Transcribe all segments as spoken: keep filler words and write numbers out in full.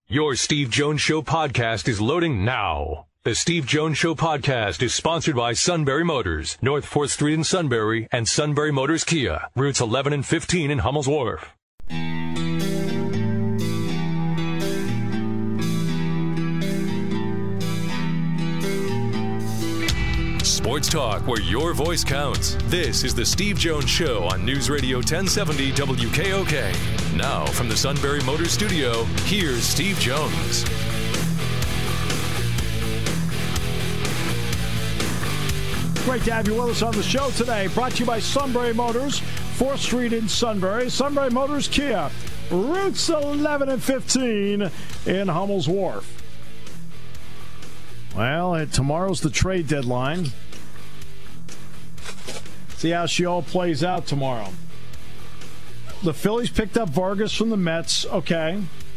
Your Steve Jones Show podcast is loading now. The Steve Jones Show podcast is sponsored by Sunbury Motors, North fourth Street in Sunbury, and Sunbury Motors Kia, routes eleven and fifteen in Hummel's Wharf. Sports talk where your voice counts. This is the Steve Jones Show on News Radio ten seventy W K O K. Now from the Sunbury Motors Studio, here's Steve Jones. Great to have you with us on the show today. Brought to you by Sunbury Motors, fourth Street in Sunbury. Sunbury Motors Kia, routes eleven and fifteen in Hummel's Wharf. Well, tomorrow's the trade deadline. See how she all plays out tomorrow. The Phillies picked up Vargas from the Mets. Okay.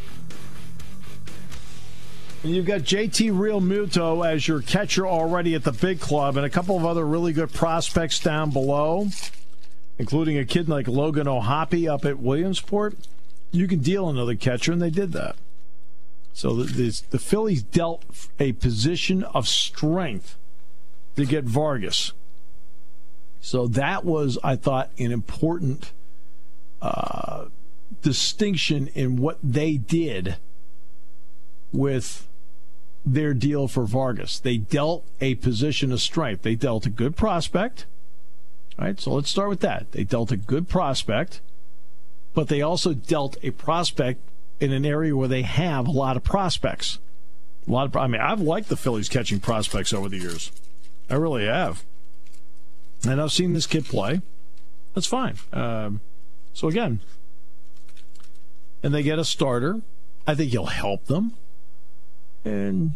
And you've got J T Realmuto as your catcher already at the big club, and a couple of other really good prospects down below, including a kid like Logan O'Hoppe up at Williamsport. You can deal another catcher, and they did that. So the, the, the Phillies dealt a position of strength to get Vargas. So that was, I thought, an important uh, distinction in what they did with their deal for Vargas. They dealt a position of strength. They dealt a good prospect. All right, so let's start with that. They dealt a good prospect, but they also dealt a prospect in an area where they have a lot of prospects. A lot of, I mean, I've liked the Phillies catching prospects over the years. I really have. And I've seen this kid play. That's fine. Um, so, again, and they get a starter. I think he'll help them. And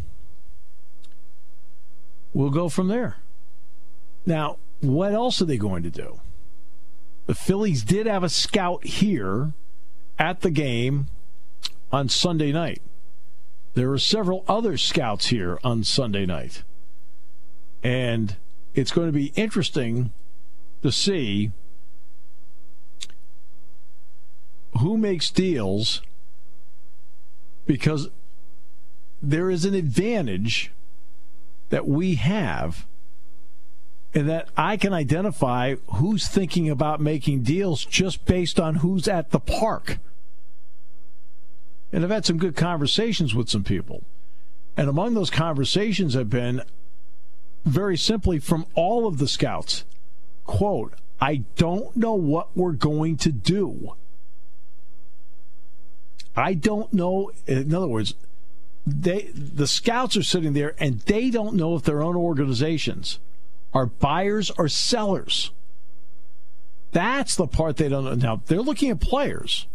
we'll go from there. Now, what else are they going to do? The Phillies did have a scout here at the game on Sunday night. There were several other scouts here on Sunday night. And it's going to be interesting to see who makes deals, because there is an advantage that we have in that I can identify who's thinking about making deals just based on who's at the park. And I've had some good conversations with some people. And among those conversations have been, very simply, from all of the scouts, quote, I don't know what we're going to do. I don't know. In other words, they the scouts are sitting there and they don't know if their own organizations are buyers or sellers. That's the part they don't know. Now, they're looking at players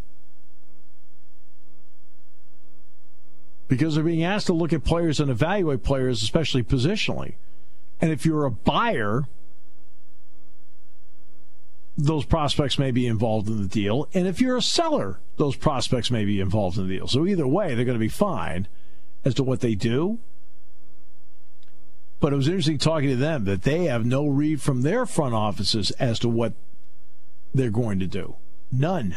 because they're being asked to look at players and evaluate players, especially positionally. And if you're a buyer, those prospects may be involved in the deal. And if you're a seller, those prospects may be involved in the deal. So either way, they're going to be fine as to what they do. But it was interesting talking to them that they have no read from their front offices as to what they're going to do. None.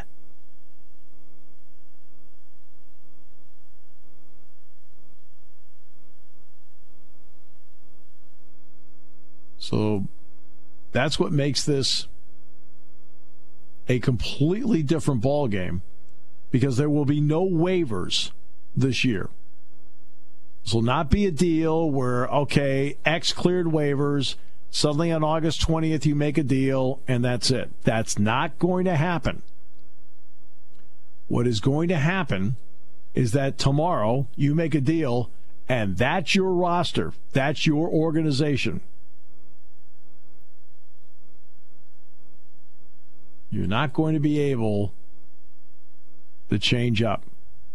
So that's what makes this a completely different ball game, because there will be no waivers this year. This will not be a deal where, okay, X cleared waivers, suddenly on August twentieth you make a deal, and that's it. That's not going to happen. What is going to happen is that tomorrow you make a deal, and that's your roster. That's your organization. You're not going to be able to change up.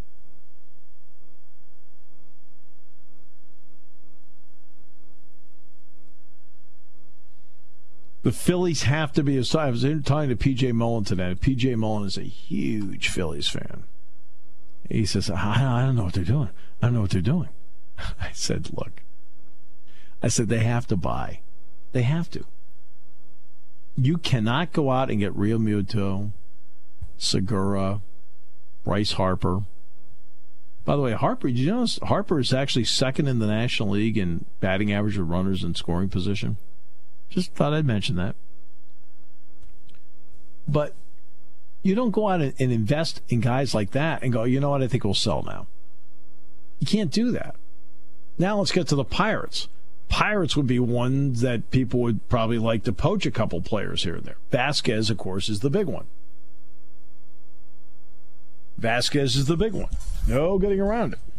The Phillies have to be, I was talking to P J Mullen today. P J Mullen is a huge Phillies fan. He says, I don't know what they're doing. I don't know what they're doing. I said, look, I said, they have to buy. They have to. You cannot go out and get Realmuto, Segura, Bryce Harper, By the way, Harper, did you notice Harper is actually second in the National League in batting average of runners in scoring position? Just thought I'd mention that. But you don't go out and invest in guys like that and go, you know what, I think we'll sell now. You can't do that. Now let's get to the Pirates. Pirates would be one that people would probably like to poach a couple players here and there. Vasquez, of course, is the big one. Vasquez is the big one. No getting around it.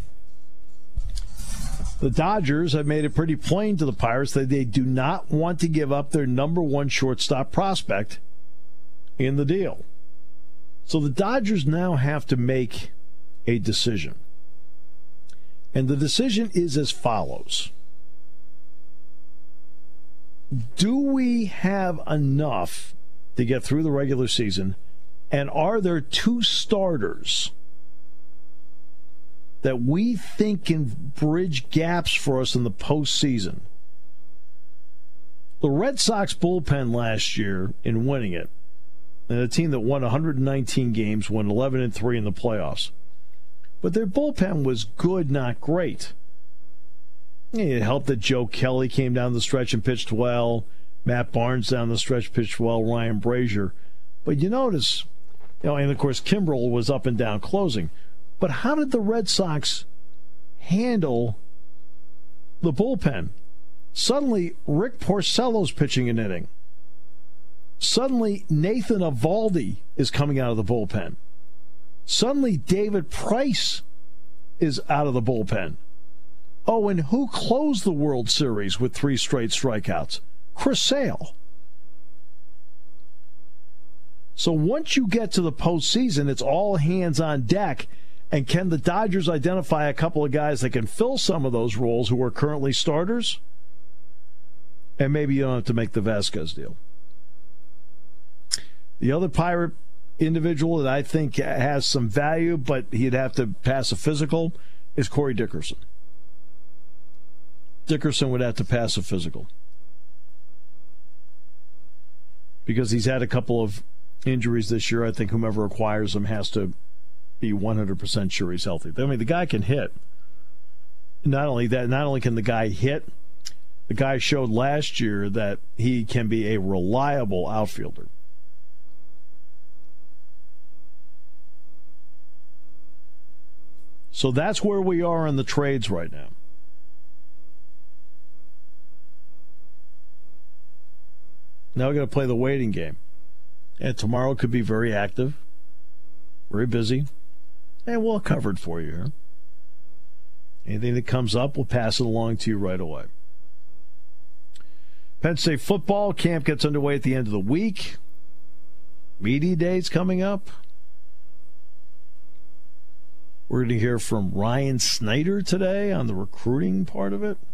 The Dodgers have made it pretty plain to the Pirates that they do not want to give up their number one shortstop prospect in the deal. So the Dodgers now have to make a decision. And the decision is as follows. Do we have enough to get through the regular season? And are there two starters that we think can bridge gaps for us in the postseason? The Red Sox bullpen last year in winning it, and a team that won one hundred nineteen games, won eleven and three in the playoffs. But their bullpen was good, not great. It helped that Joe Kelly came down the stretch and pitched well. Matt Barnes down the stretch pitched well. Ryan Brazier. But you notice, you know, and of course Kimbrel was up and down closing. But how did the Red Sox handle the bullpen? Suddenly, Rick Porcello's pitching an inning. Suddenly, Nathan Eovaldi is coming out of the bullpen. Suddenly, David Price is out of the bullpen. Oh, and who closed the World Series with three straight strikeouts? Chris Sale. So once you get to the postseason, it's all hands on deck. And can the Dodgers identify a couple of guys that can fill some of those roles who are currently starters? And maybe you don't have to make the Vasquez deal. The other Pirate individual that I think has some value, but he'd have to pass a physical, is Corey Dickerson. Dickerson would have to pass a physical. Because he's had a couple of injuries this year. I think whomever acquires him has to be one hundred percent sure he's healthy. I mean, the guy can hit. Not only that, not only can the guy hit, the guy showed last year that he can be a reliable outfielder. So that's where we are in the trades right now. Now we're going to play the waiting game. And tomorrow could be very active, very busy, and well covered for you here. Anything that comes up, we'll pass it along to you right away. Penn State football camp gets underway at the end of the week. Media Day's coming up. We're going to hear from Ryan Snyder today on the recruiting part of it.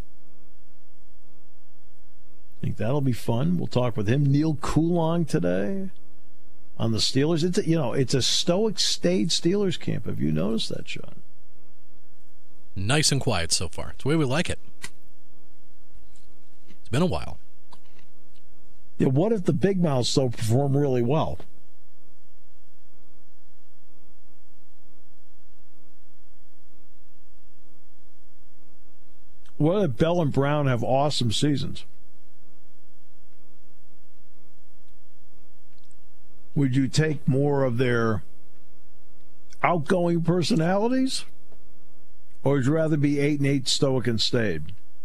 I think that'll be fun. We'll talk with him. Neil Coulon today on the Steelers. It's a, you know, it's a stoic state Steelers camp. Have you noticed that, Sean? Nice and quiet so far. It's the way we like it. It's been a while. Yeah, what if the big mouths still perform really well? What if Bell and Brown have awesome seasons? Would you take more of their outgoing personalities? Or would you rather be eight and eight, stoic and staid?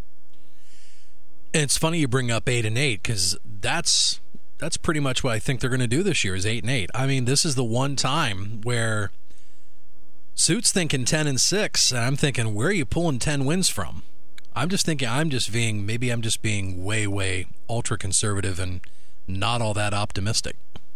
It's funny you bring up eight and eight because that's that's pretty much what I think they're going to do this year is eight and eight. I mean, this is the one time where Suit's thinking ten and six, and I'm thinking, where are you pulling ten wins from? I'm just thinking, I'm just being maybe I'm just being way, way ultra conservative and not all that optimistic.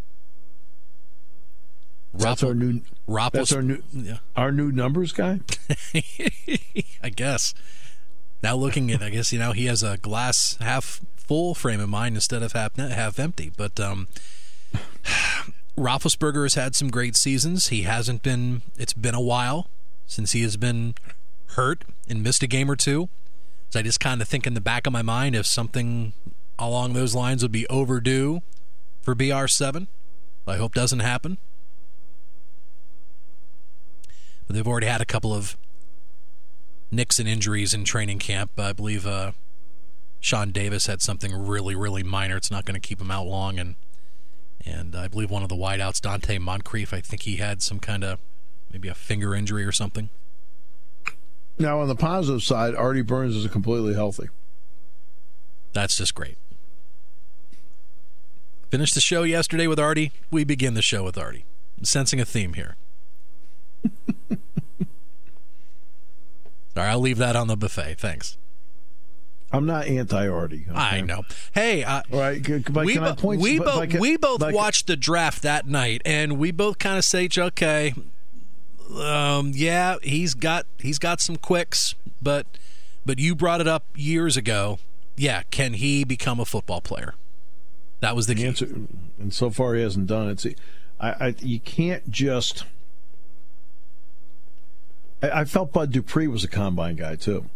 That's Ropp, our new. Ropp that's was, our new. Yeah. Our new numbers guy. I guess. Now looking at, I guess you know he has a glass half full frame of mind instead of half half empty. But um, Roethlisberger has had some great seasons. He hasn't been. It's been a while since he has been hurt and missed a game or two. So I just kind of think in the back of my mind if something along those lines would be overdue for B R seven. I hope doesn't happen. But they've already had a couple of nicks and injuries in training camp. I believe uh, Sean Davis had something really, really minor. It's not going to keep him out long. And and I believe one of the wideouts, Dante Moncrief, I think he had some kind of maybe a finger injury or something. Now, on the positive side, Artie Burns is completely healthy. That's just great. Finished the show yesterday with Artie. We begin the show with Artie. I'm sensing a theme here. All right, I'll leave that on the buffet. Thanks. I'm not anti-Artie. Okay? I know. Hey, uh, right, but we, can I bo- point, we, but, bo- but can, we both but watched the draft that night, and we both kind of say, okay, um, yeah, he's got he's got some quicks, but but you brought it up years ago. Yeah, can he become a football player? That was the, the key. Answer, and so far he hasn't done it. See, I, I you can't just. I, I felt Bud Dupree was a combine guy too.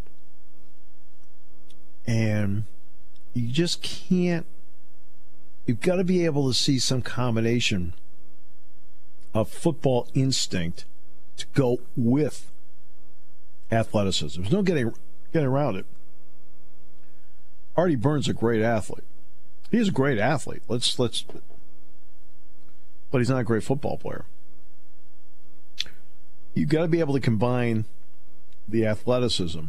And you just can't, you've got to be able to see some combination of football instinct to go with athleticism. There's no getting getting around it. Artie Burns is a great athlete. He's a great athlete. Let's let's but he's not a great football player. You've got to be able to combine the athleticism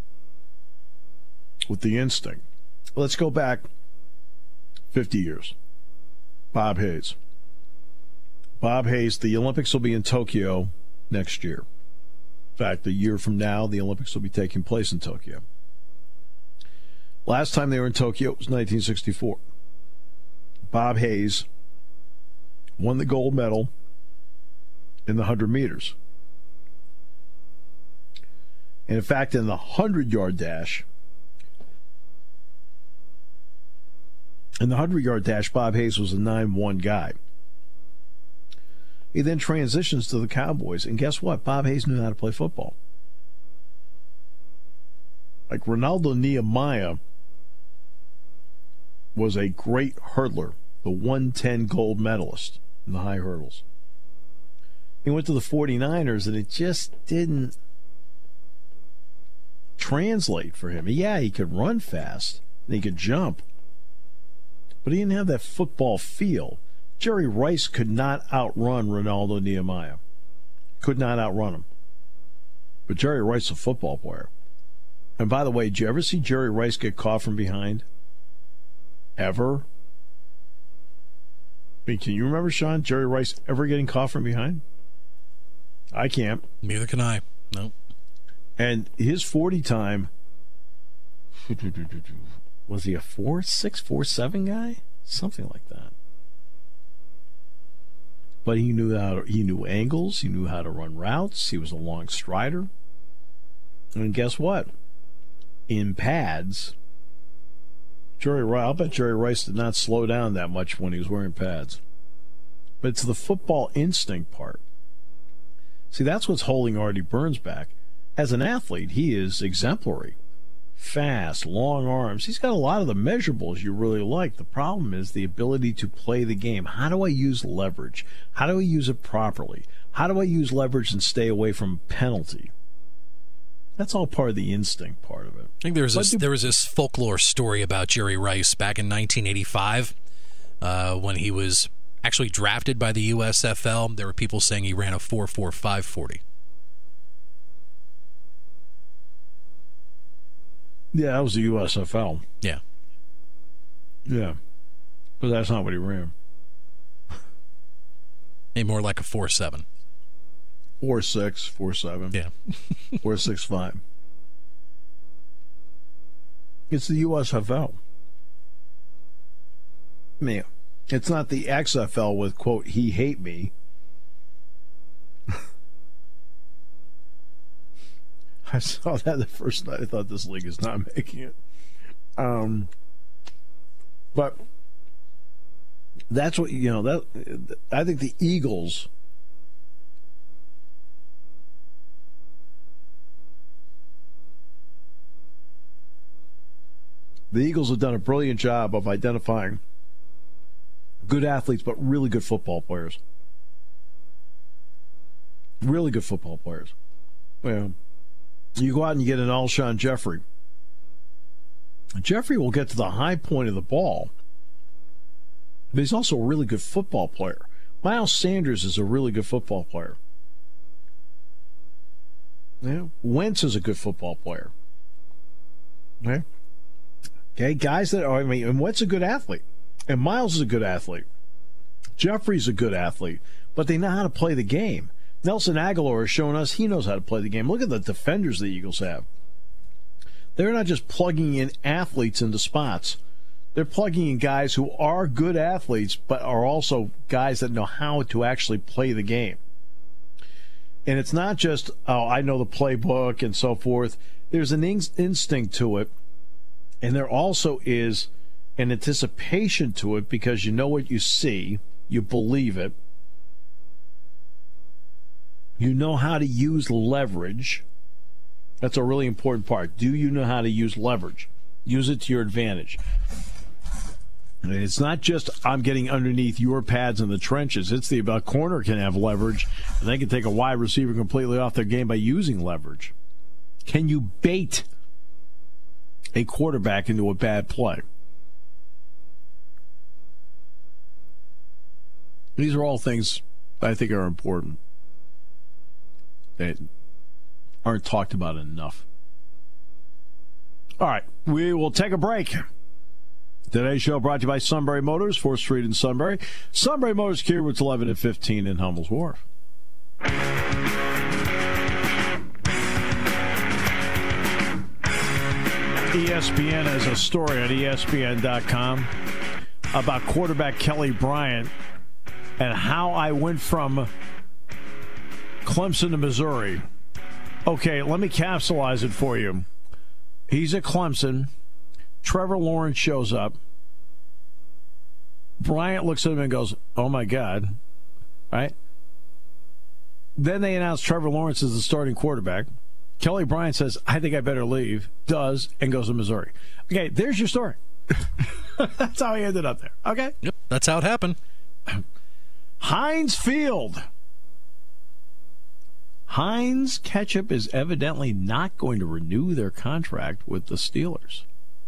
with the instinct. Let's go back fifty years. Bob Hayes. Bob Hayes, the Olympics will be in Tokyo next year. In fact, a year from now, the Olympics will be taking place in Tokyo. Last time they were in Tokyo was nineteen sixty-four. Bob Hayes won the gold medal in the one hundred meters. And in fact, in the one hundred-yard dash, in the one hundred-yard dash, Bob Hayes was a nine one guy. He then transitions to the Cowboys, and guess what? Bob Hayes knew how to play football. Like Ronaldo Nehemiah was a great hurdler, the one ten gold medalist in the high hurdles. He went to the forty-niners, and it just didn't translate for him. Yeah, he could run fast, and he could jump, but he didn't have that football feel. Jerry Rice could not outrun Ronaldo Nehemiah. Could not outrun him. But Jerry Rice is a football player. And by the way, did you ever see Jerry Rice get caught from behind? Ever? I mean, can you remember, Sean, Jerry Rice ever getting caught from behind? I can't. Neither can I. No. And his forty time, was he a four six, four seven guy? Something like that. But he knew how to, he knew angles, he knew how to run routes, he was a long strider. And guess what? In pads, Jerry Rice, I'll bet Jerry Rice did not slow down that much when he was wearing pads. But it's the football instinct part. See, that's what's holding Artie Burns back. As an athlete, he is exemplary. Fast, long arms. He's got a lot of the measurables you really like. The problem is the ability to play the game. How do I use leverage? How do I use it properly? How do I use leverage and stay away from penalty? That's all part of the instinct part of it. I think there was, this, do, there was this folklore story about Jerry Rice back in nineteen eighty-five uh, when he was actually drafted by the U S F L. There were people saying he ran a four four five forty. Yeah, that was the U S F L. Yeah. Yeah. But that's not what he ran. Maybe more like a four seven. four six, four seven. Yeah. four six five. It's the U S F L. I mean, it's not the X F L with, quote, he hate me. I saw that the first night. I thought this league is not making it. Um, but that's what, you know, that I think the Eagles the Eagles have done a brilliant job of identifying good athletes, but really good football players. Really good football players. Well, You go out and you get an Alshon Jeffrey. Jeffrey will get to the high point of the ball, but he's also a really good football player. Miles Sanders is a really good football player. Yeah. Wentz is a good football player. Okay. Okay, guys that are, I mean, and Wentz is a good athlete, and Miles is a good athlete. Jeffrey's a good athlete, but they know how to play the game. Nelson Aguilar has shown us he knows how to play the game. Look at the defenders the Eagles have. They're not just plugging in athletes into spots. They're plugging in guys who are good athletes, but are also guys that know how to actually play the game. And it's not just, oh, I know the playbook and so forth. There's an in- instinct to it, and there also is an anticipation to it because you know what you see, you believe it. You know how to use leverage. That's a really important part. Do you know how to use leverage? Use it to your advantage. And it's not just I'm getting underneath your pads in the trenches. It's the a corner can have leverage, and they can take a wide receiver completely off their game by using leverage. Can you bait a quarterback into a bad play? These are all things I think are important that aren't talked about enough. All right, we will take a break. Today's show brought to you by Sunbury Motors, fourth Street in Sunbury. Sunbury Motors, Kia routes eleven and fifteen in Hummel's Wharf. E S P N has a story on E S P N dot com about quarterback Kelly Bryant and how I went from Clemson to Missouri. Okay, let me capsulize it for you. He's at Clemson. Trevor Lawrence shows up. Bryant looks at him and goes, oh, my God. Right? Then they announce Trevor Lawrence is the starting quarterback. Kelly Bryant says, I think I better leave. Does, and goes to Missouri. Okay, there's your story. That's how he ended up there. Okay? Yep, that's how it happened. Heinz Field. Heinz Ketchup is evidently not going to renew their contract with the Steelers.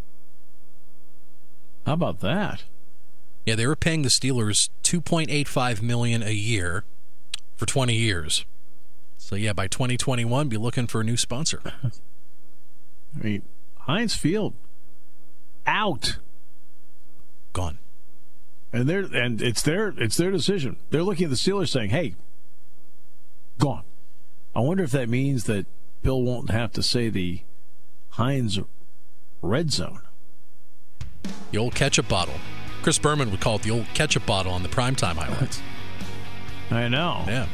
How about that? Yeah, they were paying the Steelers two point eight five million dollars a year for twenty years. So, yeah, by twenty twenty-one, be looking for a new sponsor. I mean, Heinz Field, out. Gone. And they're and it's their it's their decision. They're looking at the Steelers saying, hey, gone. I wonder if that means that Bill won't have to say the Heinz Red Zone. The old ketchup bottle. Chris Berman would call it the old ketchup bottle on the primetime highlights. I know. Yeah.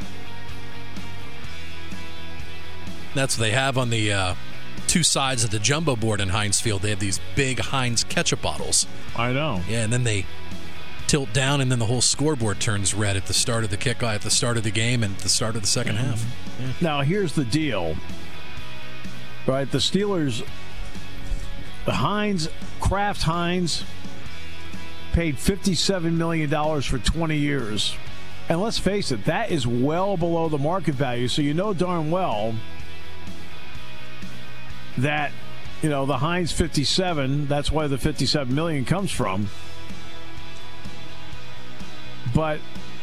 That's what they have on the uh, two sides of the jumbo board in Heinz Field. They have these big Heinz ketchup bottles. I know. Yeah, and then they tilt down, and then the whole scoreboard turns red at the start of the kickoff, at the start of the game, and at the start of the second mm-hmm. half. Yeah. Now, here's the deal. Right, the Steelers, the Heinz, Kraft Heinz, paid fifty-seven million dollars for twenty years. And let's face it, that is well below the market value. So you know darn well that, you know, the Heinz fifty-seven, that's why the fifty-seven million dollars comes from. But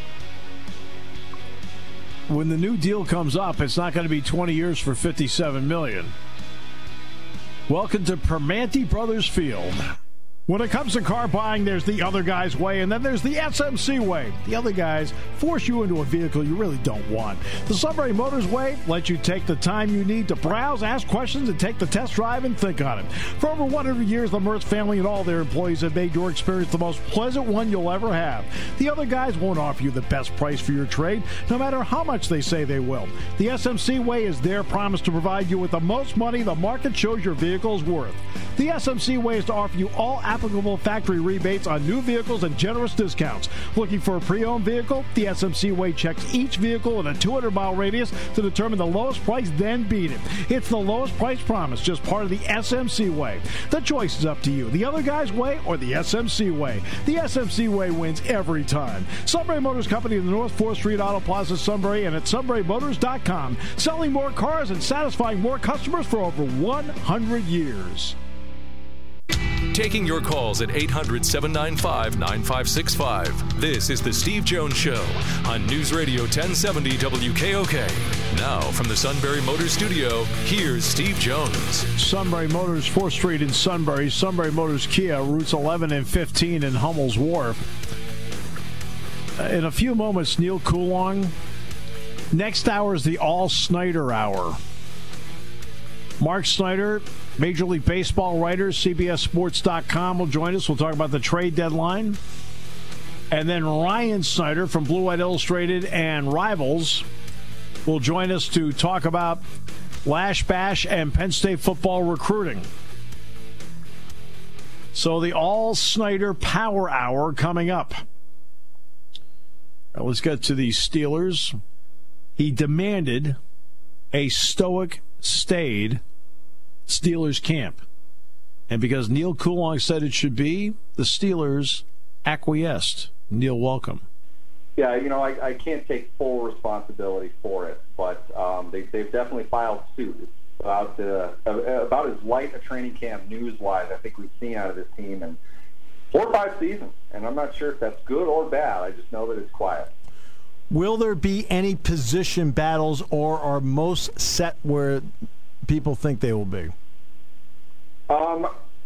when the new deal comes up, it's not going to be twenty years for fifty-seven million dollars. Welcome to Permanente Brothers Field. When it comes to car buying, there's the other guy's way, and then there's the S M C way. The other guys force you into a vehicle you really don't want. The Sunbury Motors way lets you take the time you need to browse, ask questions, and take the test drive and think on it. For over one hundred years, the Mertz family and all their employees have made your experience the most pleasant one you'll ever have. The other guys won't offer you the best price for your trade, no matter how much they say they will. The S M C way is their promise to provide you with the most money the market shows your vehicle is worth. The S M C way is to offer you all applicable applicable factory rebates on new vehicles and generous discounts. Looking for a pre-owned vehicle? The S M C Way checks each vehicle in a two hundred mile radius to determine the lowest price, then beat it. It's the lowest price promise, just part of the S M C Way. The choice is up to you. The other guy's way or the S M C Way. The S M C Way wins every time. Sunbury Motors Company in the North fourth Street Auto Plaza, Sunbury, and at sunbury motors dot com. Selling more cars and satisfying more customers for over one hundred years. Taking your calls at eight hundred, seven nine five, nine five six five. This is The Steve Jones Show on News Radio ten seventy W K O K. Now, from the Sunbury Motors Studio, here's Steve Jones. Sunbury Motors, fourth Street in Sunbury. Sunbury Motors Kia, routes eleven and fifteen in Hummel's Wharf. In a few moments, Neil Coulon. Next hour is the All Snyder Hour. Mark Snyder, Major League Baseball writer, C B S Sports dot com, will join us. We'll talk about the trade deadline. And then Ryan Snyder from Blue White Illustrated and Rivals will join us to talk about Lash Bash and Penn State football recruiting. So the All Snyder Power Hour coming up. Now let's get to the Steelers. He demanded a stoic, stayed Steelers camp. And because Neil Coulon said it should be, the Steelers acquiesced. Neil, welcome. Yeah, you know, I, I can't take full responsibility for it, but um, they, they've definitely filed suit. About, the, about as light a training camp news-wise I think we've seen out of this team in four or five seasons. And I'm not sure if that's good or bad. I just know that it's quiet. Will there be any position battles, or are most set where people think they will be? Um,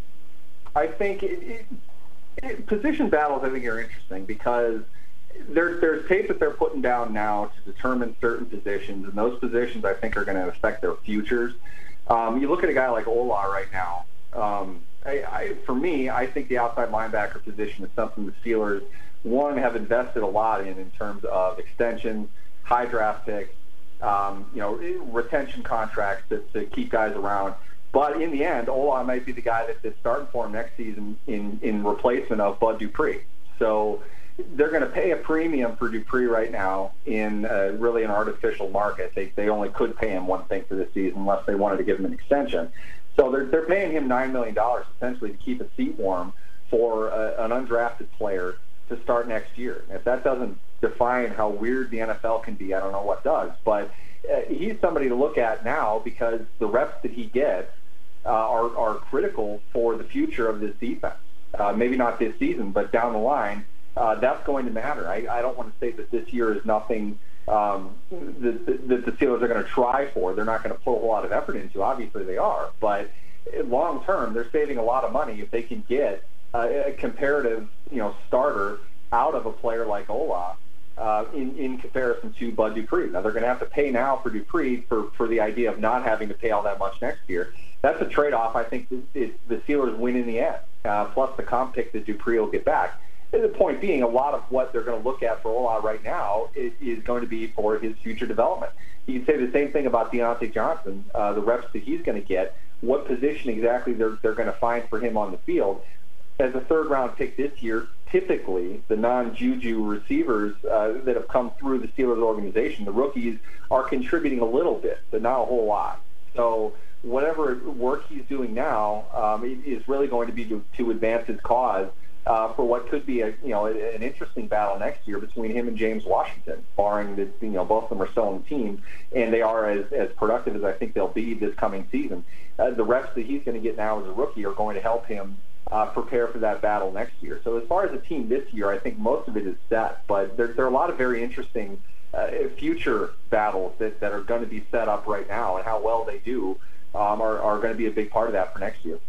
I think it, it, it, position battles, I think, are interesting because there, there's tape that they're putting down now to determine certain positions, and those positions, I think, are going to affect their futures. Um, you look at a guy like Ola right now. Um, I, I, for me, I think the outside linebacker position is something the Steelers, one, have invested a lot in in terms of extensions, high draft picks, um, you know, retention contracts to, to keep guys around. But in the end, Ola might be the guy that, that's starting for him next season in, in replacement of Bud Dupree. So they're going to pay a premium for Dupree right now in uh, really an artificial market. They, they only could pay him one thing for this season unless they wanted to give him an extension. So they're, they're paying him nine million dollars essentially to keep a seat warm for a, an undrafted player to start next year. If that doesn't define how weird the N F L can be, I don't know what does. But uh, he's somebody to look at now because the reps that he gets uh, are, are critical for the future of this defense. Uh, maybe not this season, but down the line, uh, that's going to matter. I, I don't want to say that this year is nothing um, that, that the Steelers are going to try for. They're not going to put a whole lot of effort into. Obviously they are. But long term, they're saving a lot of money if they can get uh, a comparative, you know, starter out of a player like Ola uh, in, in comparison to Bud Dupree. Now, they're going to have to pay now for Dupree for, for the idea of not having to pay all that much next year. That's a trade-off I think it, the Steelers win in the end, uh, plus the comp pick that Dupree will get back. And the point being, a lot of what they're going to look at for Ola right now is, is going to be for his future development. You can say the same thing about Deontay Johnson, uh, the reps that he's going to get, what position exactly they're, they're going to find for him on the field. As a third-round pick this year, typically the non-Juju receivers uh, that have come through the Steelers organization, the rookies, are contributing a little bit, but not a whole lot. So whatever work he's doing now um, is really going to be to, to advance his cause uh, for what could be a you know an interesting battle next year between him and James Washington, barring that you know both of them are still on the team and they are as, as productive as I think they'll be this coming season. Uh, the reps that he's going to get now as a rookie are going to help him Uh, prepare for that battle next year. So as far as the team this year, I think most of it is set, but there, there are a lot of very interesting uh, future battles that, that are going to be set up right now, and how well they do um, are, are going to be a big part of that for next year.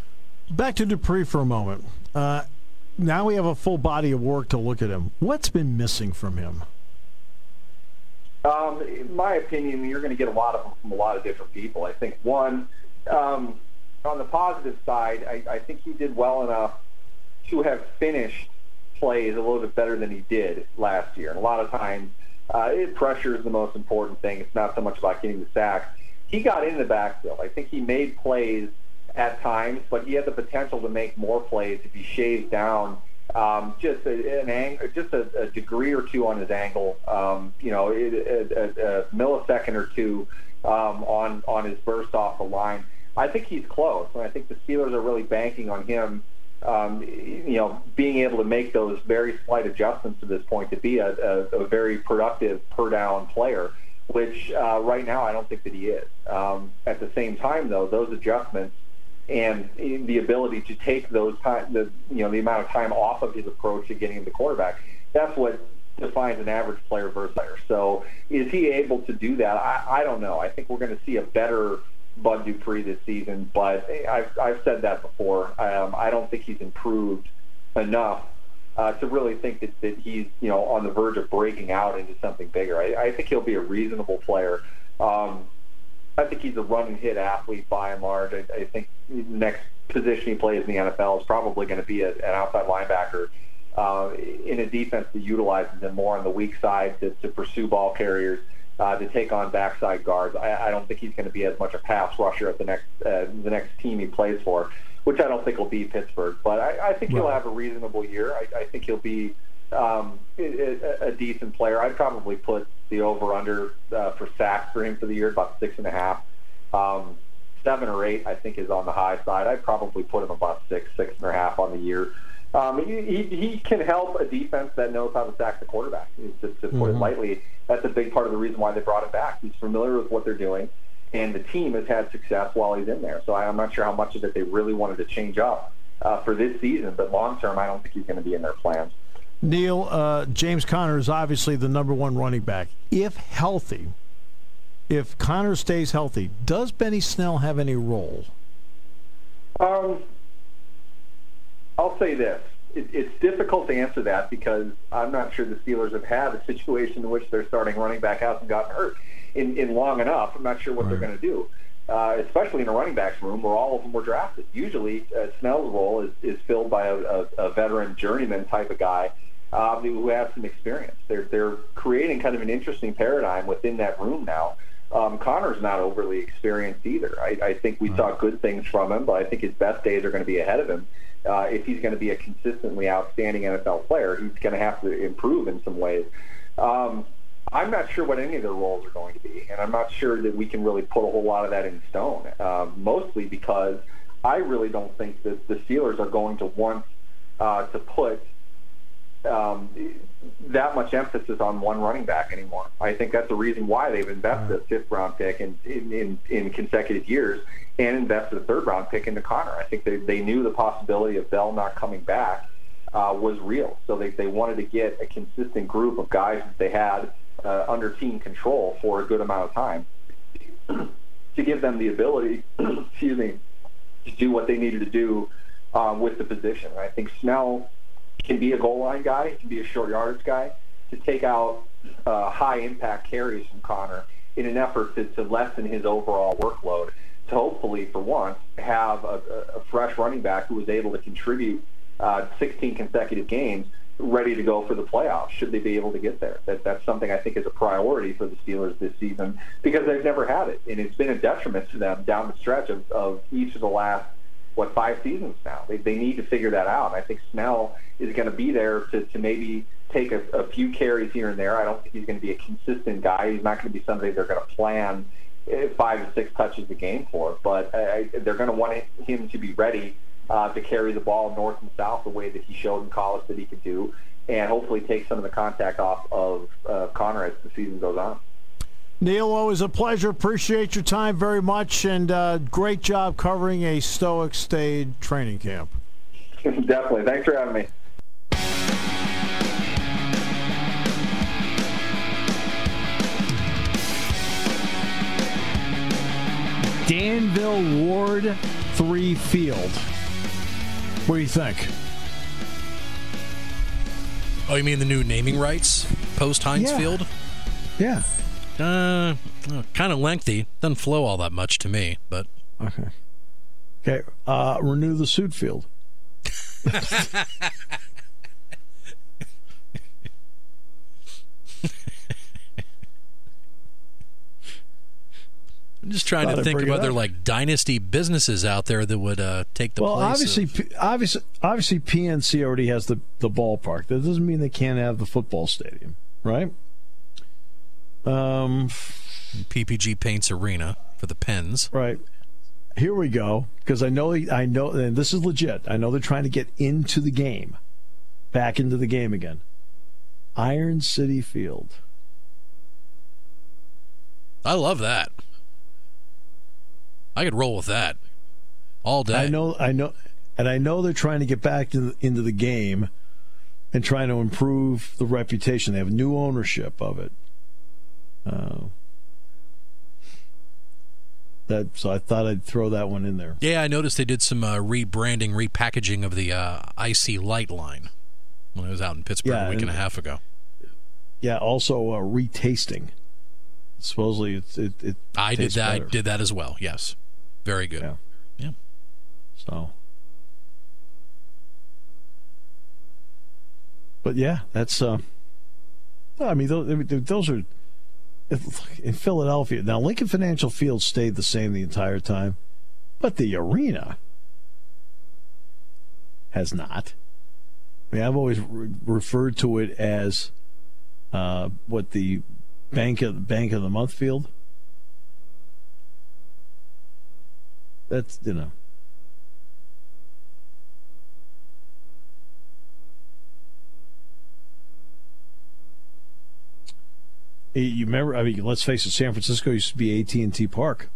Back to Dupree for a moment. Uh, now we have a full body of work to look at him. What's been missing from him? Um, in my opinion, you're going to get a lot of them from a lot of different people. I think, one, um, on the positive side, I, I think he did well enough to have finished plays a little bit better than he did last year. And a lot of times, uh, it, pressure is the most important thing. It's not so much about getting the sacks. He got in the backfield. I think he made plays at times, but he had the potential to make more plays if he shaves down um, just a, an ang- just a, a degree or two on his angle, um, you know, a, a, a millisecond or two um, on on his burst off the line. I think he's close, and I think the Steelers are really banking on him, um, you know, being able to make those very slight adjustments to this point to be a, a, a very productive per down player, which uh, right now I don't think that he is. Um, at the same time, though, those adjustments and the ability to take those time, the you know, the amount of time off of his approach to getting the quarterback, that's what defines an average player versus player. So is he able to do that? I, I don't know. I think we're going to see a better Bud Dupree this season, but I've, I've said that before. Um, I don't think he's improved enough uh, to really think that, that he's, you know, on the verge of breaking out into something bigger. I, I think he'll be a reasonable player. Um, I think he's a run and hit athlete by and large. I, I think the next position he plays in the N F L is probably going to be a, an outside linebacker uh, in a defense that utilizes him more on the weak side to, to pursue ball carriers, uh, to take on backside guards. I, I don't think he's going to be as much a pass rusher at the next uh, the next team he plays for, which I don't think will be Pittsburgh. But I, I think he'll have a reasonable year. I, I think he'll be um, a, a decent player. I'd probably put the over-under uh, for sacks for him for the year, about six and a half. Um, seven or eight, I think, is on the high side. I'd probably put him about six, six and a half on the year. Um, he, he, he can help a defense that knows how to sack the quarterback. To, to put mm-hmm. it lightly, that's a big part of the reason why they brought him back. He's familiar with what they're doing, and the team has had success while he's in there. So I'm not sure how much of it they really wanted to change up uh, for this season, but long term, I don't think he's going to be in their plans. Neil, uh, James Conner is obviously the number one running back. If healthy, if Conner stays healthy, does Benny Snell have any role? Um, I'll say this. It, it's difficult to answer that because I'm not sure the Steelers have had a situation in which their starting running back hasn't gotten hurt in, in long enough. I'm not sure what right. they're going to do, uh, especially in a running backs room where all of them were drafted. Usually uh, Snell's role is, is filled by a, a, a veteran journeyman type of guy uh, who has some experience. They're, they're creating kind of an interesting paradigm within that room now. Um, Connor's not overly experienced either. I, I think we right. saw good things from him, but I think his best days are going to be ahead of him. Uh, if he's going to be a consistently outstanding N F L player, he's going to have to improve in some ways. Um, I'm not sure what any of their roles are going to be, and I'm not sure that we can really put a whole lot of that in stone, uh, mostly because I really don't think that the Steelers are going to want uh, to put um, that much emphasis on one running back anymore. I think that's the reason why they've invested a fifth-round pick in, in, in, in consecutive years and invested a third-round pick into Conner. I think they, they knew the possibility of Bell not coming back uh, was real, so they, they wanted to get a consistent group of guys that they had uh, under team control for a good amount of time to give them the ability, excuse me, to do what they needed to do um, with the position. I think Snell can be a goal line guy, he can be a short yardage guy, to take out uh, high impact carries from Conner in an effort to, to lessen his overall workload, to hopefully, for once, have a, a fresh running back who was able to contribute uh, sixteen consecutive games ready to go for the playoffs, should they be able to get there. That, that's something I think is a priority for the Steelers this season because they've never had it, and it's been a detriment to them down the stretch of, of each of the last, what, five seasons now. They, they need to figure that out. And I think Snell is going to be there to, to maybe take a, a few carries here and there. I don't think he's going to be a consistent guy. He's not going to be somebody they're going to plan five to six touches a game for, but I, they're going to want him to be ready uh, to carry the ball north and south the way that he showed in college that he could do, and hopefully take some of the contact off of uh, Conner as the season goes on. Neil, always a pleasure. Appreciate your time very much, and uh, great job covering a Stoic Stayed training camp. Definitely. Thanks for having me. Danville Ward three Field. What do you think? Oh, you mean the new naming rights post Heinz yeah. Field? Yeah. Uh, oh, kind of lengthy. Doesn't flow all that much to me, but okay. Okay. Uh, renew the suit field. I'm just trying Thought to I'd think bring of it other up. like dynasty businesses out there that would uh, take the Well, place. obviously, of... P- obviously, obviously, P N C already has the, the ballpark. That doesn't mean they can't have the football stadium, right? Um, P P G Paints Arena for the Pens. right. Here we go. Because I know, I know, and this is legit. I know they're trying to get into the game, back into the game again. Iron City Field. I love that. I could roll with that all day. I know, I know, and I know they're trying to get back to the, into the game and trying to improve the reputation. They have new ownership of it. Uh, that so I thought I'd throw that one in there. Yeah, I noticed they did some uh, rebranding, repackaging of the uh, Icy Light line when I was out in Pittsburgh Yeah, a week and, and- a half ago. Yeah, also uh, retasting. Supposedly, it's, it it. I did tastes that. I better. did that as well. Yes, very good. Yeah. Yeah. So, but yeah, that's. Uh, I mean, those, I mean, those are in Philadelphia. Now, Lincoln Financial Field stayed the same the entire time, but the arena has not. I mean, I've always re- referred to it as uh, what the Bank of Bank of the Month Field. That's, you know. You remember? I mean, let's face it. San Francisco used to be A T and T Park,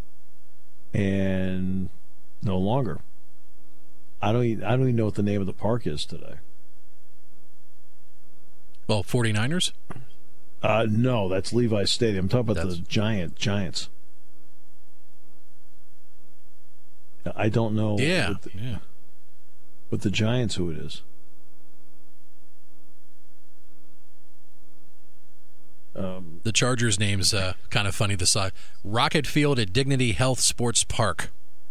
and no longer. I don't. Even, I don't even know what the name of the park is today. Well, 49ers? Uh, no, that's Levi's Stadium. I'm talking about That's- the Giant Giants. I don't know. Yeah. With the, yeah. with the Giants, who it is. Um, The Chargers' name's uh, kind of funny. The side Rocket Field at Dignity Health Sports Park.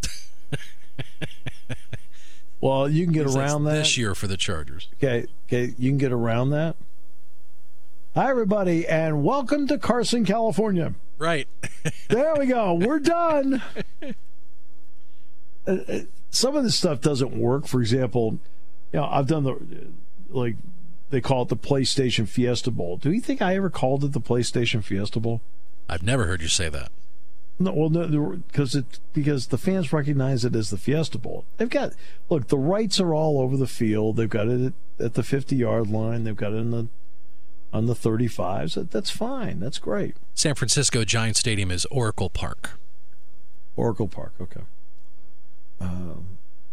well, you can get That's around that. this year for the Chargers. Okay, okay, you can get around that. Hi, everybody, and welcome to Carson, California. Right. There we go. We're done. Uh, uh, some of this stuff doesn't work. For example, you know, I've done the, like, they call it the PlayStation Fiesta Bowl. Do you think I ever called it the PlayStation Fiesta Bowl? I've never heard you say that. No, well, no, because it because the fans recognize it as the Fiesta Bowl. They've got look, the rights are all over the field. They've got it at, at the fifty-yard line. They've got it in the on the thirty-fives. That, that's fine. That's great. San Francisco Giant Stadium is Oracle Park. Oracle Park. Okay. Um,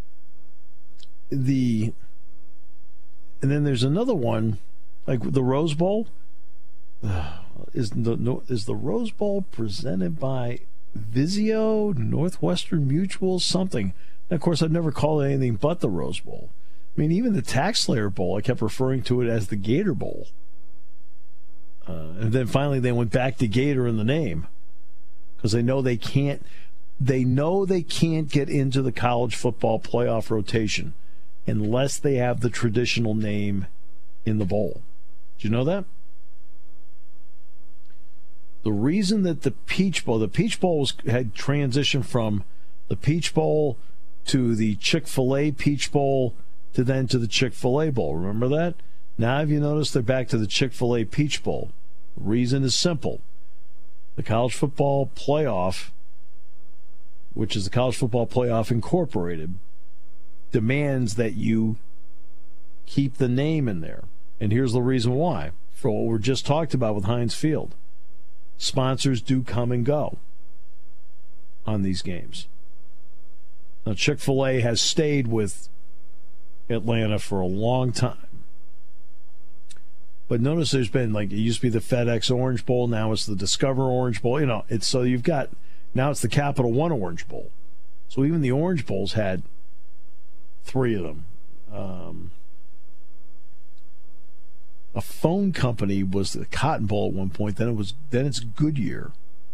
the and then there's another one, like the Rose Bowl. Uh, is the no, is the Rose Bowl presented by Vizio, Northwestern Mutual, something? And of course, I've never called it anything but the Rose Bowl. I mean, even the Tax Slayer Bowl, I kept referring to it as the Gator Bowl. Uh, and then finally, they went back to Gator in the name because they know they can't. They know they can't get into the college football playoff rotation unless they have the traditional name in the bowl. Did you know that? The reason that the Peach Bowl, the Peach Bowl was, had transitioned from the Peach Bowl to the Chick-fil-A Peach Bowl to then to the Chick-fil-A Bowl. Remember that? Now, have you noticed they're back to the Chick-fil-A Peach Bowl? The reason is simple. The college football playoff, which is the College Football Playoff Incorporated, demands that you keep the name in there. And here's the reason why. For what we just talked about with Heinz Field. Sponsors do come and go on these games. Now, Chick-fil-A has stayed with Atlanta for a long time. But notice there's been, like, it used to be the FedEx Orange Bowl, now it's the Discover Orange Bowl. You know, it's so you've got, now it's the Capital One Orange Bowl. So even the Orange Bowls had three of them. Um, a phone company was the Cotton Bowl at one point. Then it was then it's Goodyear.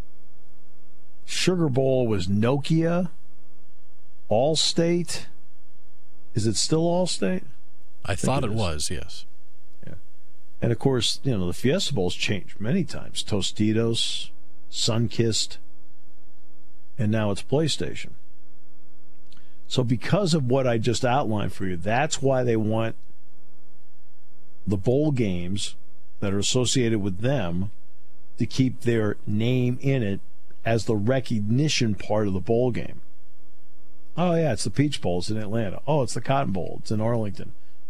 Sugar Bowl was Nokia. Allstate. Is it still Allstate? I, I thought it, it was, yes. Yeah. And of course, you know, the Fiesta Bowl's changed many times. Tostitos, Sunkist, and now it's PlayStation. So because of what I just outlined for you, that's why they want the bowl games that are associated with them to keep their name in it as the recognition part of the bowl game. Oh, yeah, it's the Peach Bowl. It's in Atlanta. Oh, it's the Cotton Bowl. It's in Arlington.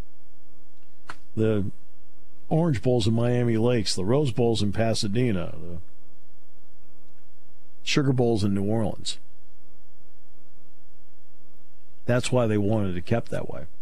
The Orange Bowl's in Miami Lakes. The Rose Bowl's in Pasadena. The Sugar Bowl's in New Orleans. That's why they wanted it kept that way.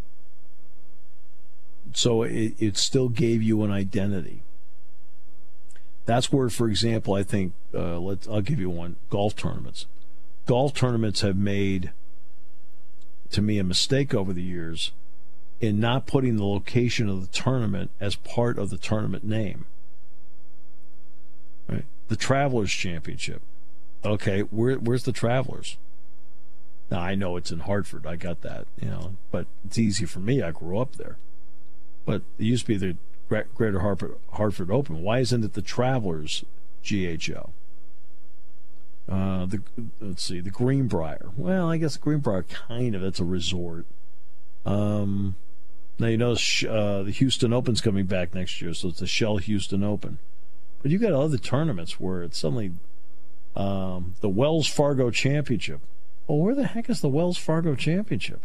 So it, it still gave you an identity. That's where, for example, I think, uh, let's, I'll give you one, golf tournaments. Golf tournaments have made, to me, a mistake over the years in not putting the location of the tournament as part of the tournament name. Right? The Travelers Championship. Okay, where, where's the Travelers? Now, I know it's in Hartford. I got that, you know, but it's easy for me. I grew up there. But it used to be the Greater Hartford, Hartford Open. Why isn't it the Travelers G H O? Uh, the let's see, the Greenbrier. Well, I guess the Greenbrier kind of, it's a resort. Um, now you know uh, the Houston Open's coming back next year, so it's the Shell Houston Open. But you got other tournaments where it's suddenly um, the Wells Fargo Championship. Well, where the heck is the Wells Fargo Championship?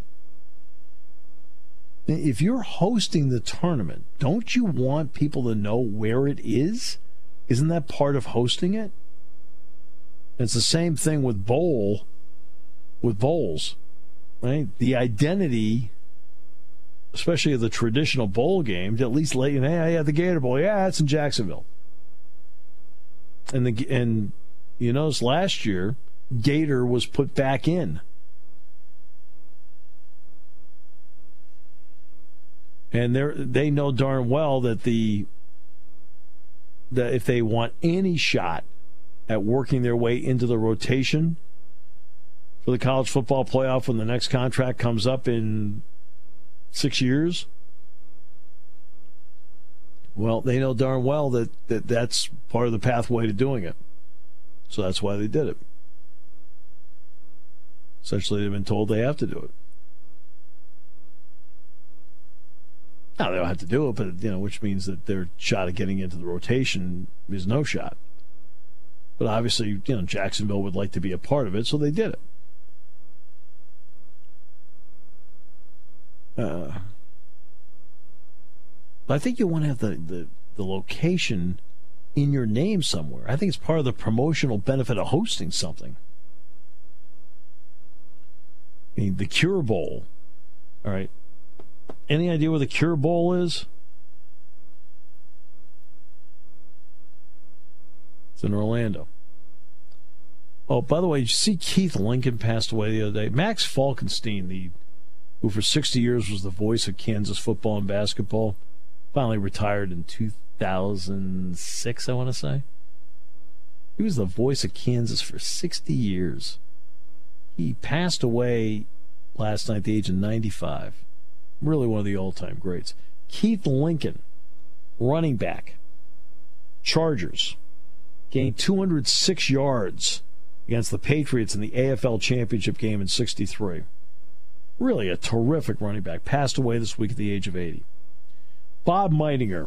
If you're hosting the tournament, don't you want people to know where it is? Isn't that part of hosting it? It's the same thing with bowl, with bowls, right? The identity, especially of the traditional bowl games, at least let you know, hey, yeah, the Gator Bowl, yeah, it's in Jacksonville. And the and you notice last year, Gator was put back in. And they they know darn well that the that if they want any shot at working their way into the rotation for the college football playoff when the next contract comes up in six years, well, they know darn well that, that that's part of the pathway to doing it. So that's why they did it. Essentially, they've been told they have to do it. Now, they don't have to do it, but, you know, which means that their shot at getting into the rotation is no shot. But obviously, you know, Jacksonville would like to be a part of it, so they did it. Uh, but I think you want to have the, the, the location in your name somewhere. I think it's part of the promotional benefit of hosting something. I mean, the Cure Bowl, all right. Any idea where the Cure Bowl is? It's in Orlando. Oh, by the way, did you see Keith Lincoln passed away the other day? Max Falkenstein, the who for sixty years was the voice of Kansas football and basketball, finally retired in two thousand six, I want to say. He was the voice of Kansas for sixty years. He passed away last night at the age of ninety-five. Really one of the all-time greats. Keith Lincoln, running back, Chargers, gained two hundred six yards against the Patriots in the A F L Championship game in sixty-three. Really a terrific running back. Passed away this week at the age of eighty. Bob Meidinger,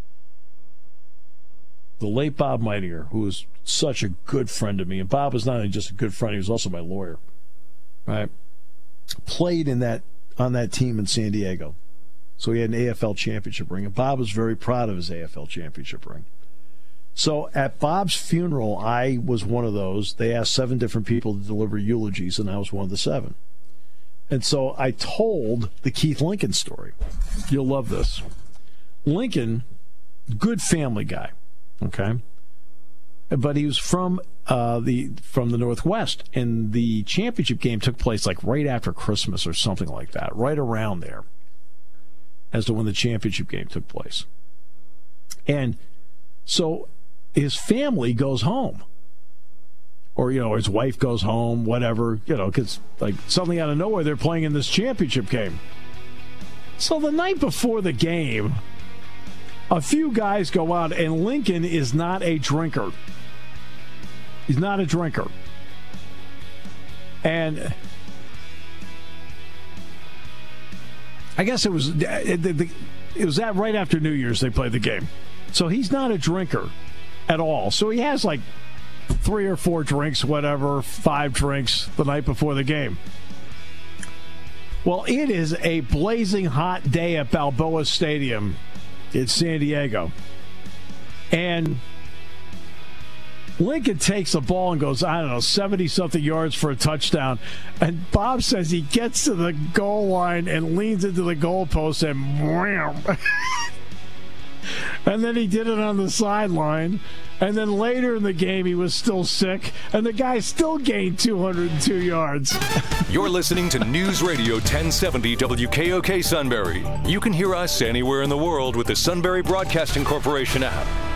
the late Bob Meidinger, who was such a good friend of me. And Bob was not only just a good friend, he was also my lawyer. Right? Played in that on that team in San Diego. So he had an A F L championship ring. And Bob was very proud of his A F L championship ring. So at Bob's funeral, I was one of those. They asked seven different people to deliver eulogies, and I was one of the seven. And so I told the Keith Lincoln story. You'll love this. Lincoln, good family guy, okay? But he was from uh, the from the Northwest, and the championship game took place like right after Christmas or something like that, right around there, as to when the championship game took place. And so his family goes home, or you know, his wife goes home, whatever, you know, because like suddenly out of nowhere they're playing in this championship game. So the night before the game, a few guys go out, and Lincoln is not a drinker. He's not a drinker. And I guess it was it, it was that right after New Year's they played the game. So he's not a drinker at all. So he has like three or four drinks, whatever, five drinks the night before the game. Well, it is a blazing hot day at Balboa Stadium in San Diego. And Lincoln takes the ball and goes, I don't know, seventy-something yards for a touchdown. And Bob says he gets to the goal line and leans into the goalpost and wham. And then he did it on the sideline. And then later in the game, he was still sick. And the guy still gained two hundred two yards. You're listening to News Radio ten seventy W K O K Sunbury. You can hear us anywhere in the world with the Sunbury Broadcasting Corporation app.